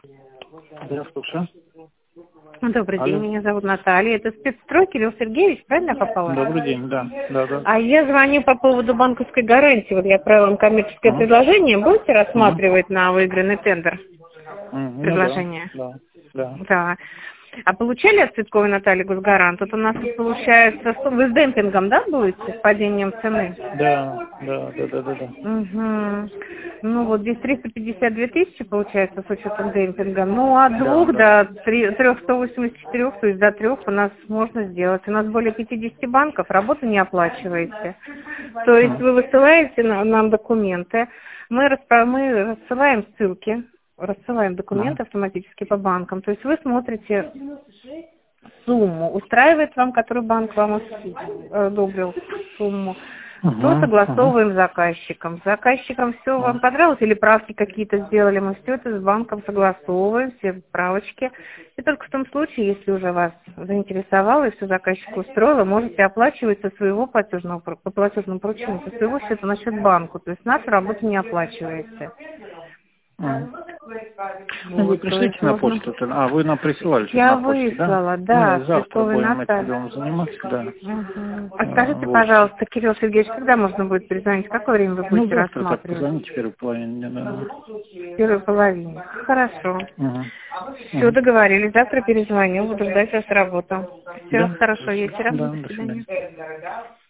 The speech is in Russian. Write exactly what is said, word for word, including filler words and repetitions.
Да, слушаю. Добрый Алло. день, меня зовут Наталья. Это спецстрой Кирилл Сергеевич, правильно я попала? Добрый день, да. да, да. А я звоню по поводу банковской гарантии. Вот я отправила вам коммерческое Угу. предложение. Будете Угу. рассматривать на выигранный тендер Ну да, предложение? да, да. Да. А получали от Цветковой Натальи Госгарант? Тут у нас тут получается, что вы с демпингом, да, будете, с падением цены? Да, да, да, да, да, да. Угу. Ну вот здесь триста пятьдесят две тысячи получается с учетом демпинга. Ну от Да, двух да. до триста восемьдесят четыре, то есть до трех у нас можно сделать. У нас более пятидесяти банков, работу не оплачиваете. То есть Угу. вы высылаете на- нам документы, мы, распро- мы рассылаем ссылки, рассылаем Угу. документы автоматически по банкам. То есть вы смотрите сумму, устраивает вам, который банк вам одобрил сумму, то Угу. Угу. согласовываем с заказчиком. С заказчиком все вам понравилось или правки какие-то сделали, мы все это с банком согласовываем, все правочки. И только в том случае, если уже вас заинтересовало и все заказчик устроило, можете оплачивать со своего платежного, по платежному поручению, со своего счета на счет банку. То есть нашу работу не оплачиваете. Угу. Ну, вы Вот, то пришлите есть на можно... почту, а вы нам присылали что-то Я на почте, да? выслала, Мы да, завтра Цветковой будем этим Наталье. делом заниматься, да. Угу. А Э, скажите, Вот. пожалуйста, Кирилл Сергеевич, когда можно будет перезвонить? В какое время вы Ну, будете завтра так рассматривать? позвоните в первой половине, наверное. В первой половине. Хорошо. Угу. Все, Угу. договорились. Завтра перезвоню. Буду ждать вас работу. Все, Да, хорошего хорошо. вечера. Да, До до свидания. свидания.